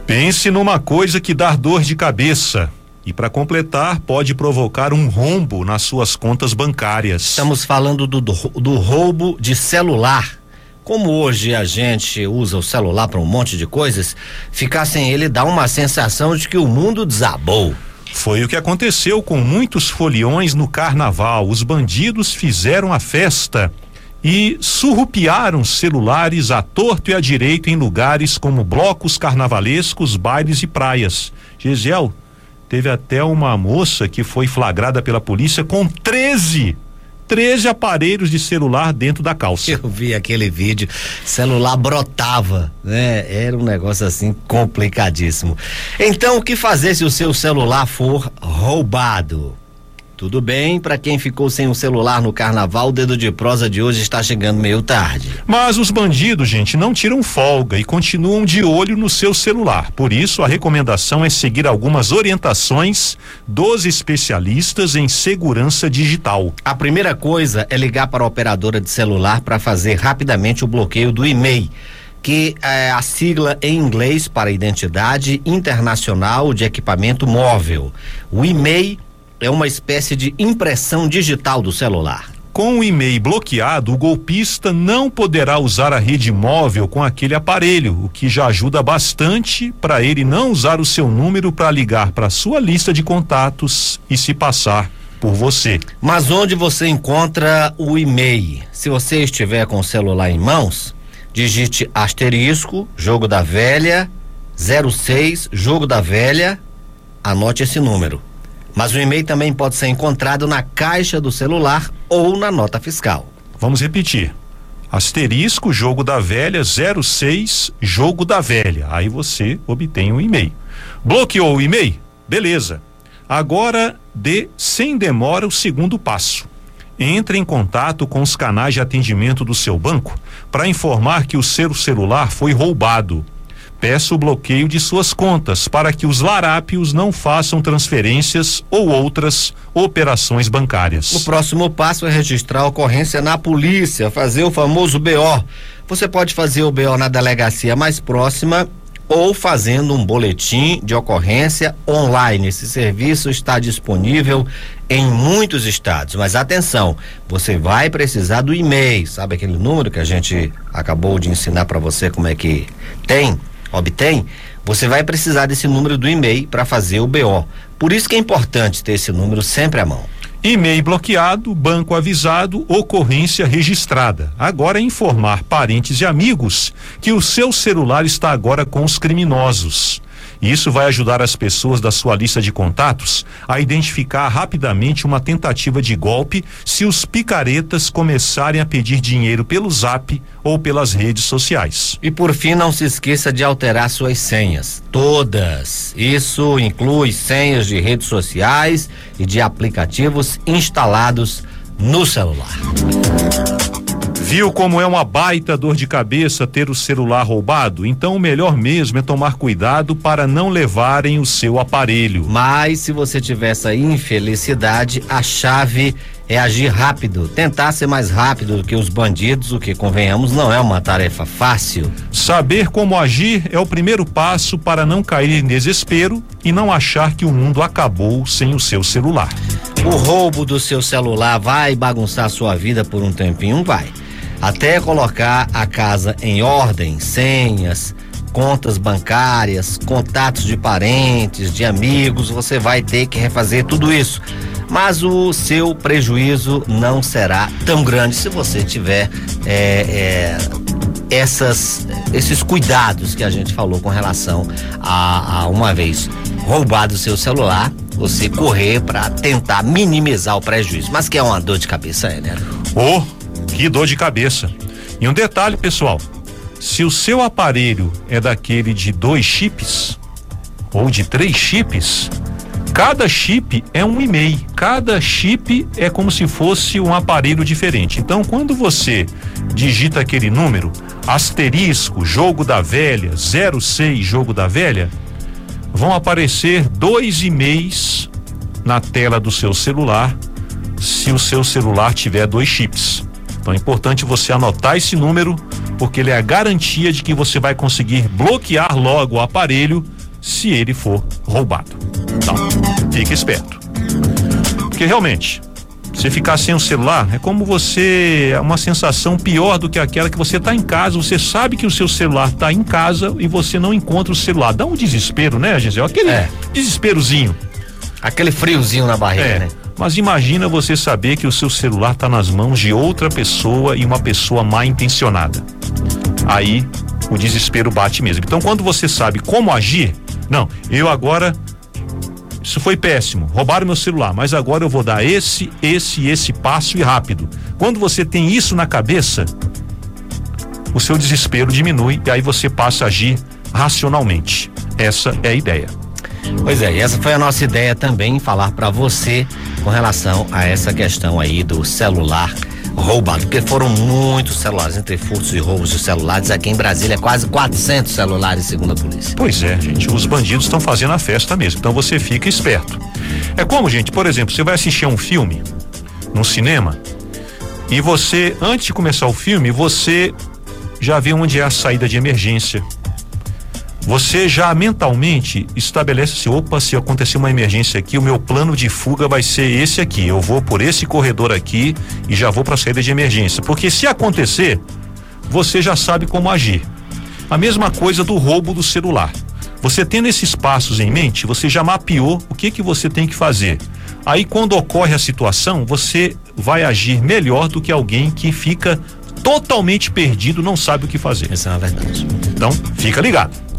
Pense numa coisa que dá dor de cabeça. E para completar, pode provocar um rombo nas suas contas bancárias. Estamos falando do roubo de celular. Como hoje a gente usa o celular para um monte de coisas, ficar sem ele dá uma sensação de que o mundo desabou. Foi o que aconteceu com muitos foliões no carnaval. Os bandidos fizeram a festa e surrupiaram celulares à torto e à direito em lugares como blocos carnavalescos, bailes e praias. Gisele, teve até uma moça que foi flagrada pela polícia com 13 aparelhos de celular dentro da calça. Eu vi aquele vídeo, celular brotava, né? Era um negócio assim complicadíssimo. Então, o que fazer se o seu celular for roubado? Tudo bem, para quem ficou sem o celular no carnaval, o Dedo de Prosa de hoje está chegando meio tarde. Mas os bandidos, gente, não tiram folga e continuam de olho no seu celular. Por isso, a recomendação é seguir algumas orientações dos especialistas em segurança digital. A primeira coisa é ligar para a operadora de celular para fazer rapidamente o bloqueio do e-mail, que é a sigla em inglês para Identidade Internacional de Equipamento Móvel. O e-mail é uma espécie de impressão digital do celular. Com o e-mail bloqueado, o golpista não poderá usar a rede móvel com aquele aparelho, o que já ajuda bastante para ele não usar o seu número para ligar para sua lista de contatos e se passar por você. Mas onde você encontra o e-mail? Se você estiver com o celular em mãos, digite asterisco, jogo da velha, 06, jogo da velha, anote esse número. Mas o e-mail também pode ser encontrado na caixa do celular ou na nota fiscal. Vamos repetir. Asterisco, jogo da velha, 06, jogo da velha. Aí você obtém um e-mail. Bloqueou o e-mail? Beleza. Agora dê sem demora o segundo passo. Entre em contato com os canais de atendimento do seu banco para informar que o seu celular foi roubado. Peça o bloqueio de suas contas para que os larápios não façam transferências ou outras operações bancárias. O próximo passo é registrar a ocorrência na polícia, fazer o famoso BO. Você pode fazer o BO na delegacia mais próxima ou fazendo um boletim de ocorrência online. Esse serviço está disponível em muitos estados, mas atenção, você vai precisar do e-mail, sabe aquele número que a gente acabou de ensinar para você como é que obtém? Você vai precisar desse número do e-mail para fazer o BO. Por isso que é importante ter esse número sempre à mão. E-mail bloqueado, banco avisado, ocorrência registrada. Agora é informar parentes e amigos que o seu celular está agora com os criminosos. Isso vai ajudar as pessoas da sua lista de contatos a identificar rapidamente uma tentativa de golpe se os picaretas começarem a pedir dinheiro pelo Zap ou pelas redes sociais. E por fim, não se esqueça de alterar suas senhas, todas. Isso inclui senhas de redes sociais e de aplicativos instalados no celular. Viu como é uma baita dor de cabeça ter o celular roubado? Então o melhor mesmo é tomar cuidado para não levarem o seu aparelho. Mas se você tiver essa infelicidade, a chave é agir rápido, tentar ser mais rápido do que os bandidos, o que, convenhamos, não é uma tarefa fácil. Saber como agir é o primeiro passo para não cair em desespero e não achar que o mundo acabou sem o seu celular. O roubo do seu celular vai bagunçar a sua vida por um tempinho? Vai. Até colocar a casa em ordem, senhas, contas bancárias, contatos de parentes, de amigos, você vai ter que refazer tudo isso. Mas o seu prejuízo não será tão grande se você tiver esses cuidados que a gente falou com relação a uma vez roubado o seu celular, você correr para tentar minimizar o prejuízo. Mas que é uma dor de cabeça, né? Que dor de cabeça. E um detalhe, pessoal, se o seu aparelho é daquele de 2 chips ou de 3 chips, cada chip é um e-mail, cada chip é como se fosse um aparelho diferente. Então, quando você digita aquele número, asterisco, jogo da velha, 06, jogo da velha, vão aparecer 2 e-mails na tela do seu celular, se o seu celular tiver 2 chips. Então é importante você anotar esse número, porque ele é a garantia de que você vai conseguir bloquear logo o aparelho se ele for roubado. Então, fique esperto. Porque realmente, você ficar sem o celular é como é uma sensação pior do que aquela que você está em casa, você sabe que o seu celular está em casa e você não encontra o celular. Dá um desespero, né, Gisele? Aquele desesperozinho. Aquele friozinho na barriga, né? Mas imagina você saber que o seu celular está nas mãos de outra pessoa e uma pessoa mal intencionada. Aí o desespero bate mesmo. Então, quando você sabe como agir, não, isso foi péssimo, roubaram meu celular, mas agora eu vou dar esse passo e rápido. Quando você tem isso na cabeça, o seu desespero diminui e aí você passa a agir racionalmente. Essa é a ideia. Pois é, e essa foi a nossa ideia também, falar para você com relação a essa questão aí do celular roubado, porque foram muitos celulares, entre furtos e roubos de celulares, aqui em Brasília quase 400 celulares, segundo a polícia. Pois é, gente, os bandidos estão fazendo a festa mesmo, então você fica esperto. É como, gente, por exemplo, você vai assistir a um filme no cinema e você, antes de começar o filme, você já vê onde é a saída de emergência. Você já mentalmente estabelece assim, opa, se acontecer uma emergência aqui, o meu plano de fuga vai ser esse aqui, eu vou por esse corredor aqui e já vou para a saída de emergência, porque se acontecer, você já sabe como agir. A mesma coisa do roubo do celular. Você tendo esses passos em mente, você já mapeou o que você tem que fazer. Aí quando ocorre a situação, você vai agir melhor do que alguém que fica totalmente perdido, não sabe o que fazer. Essa é uma verdade. Então, fica ligado.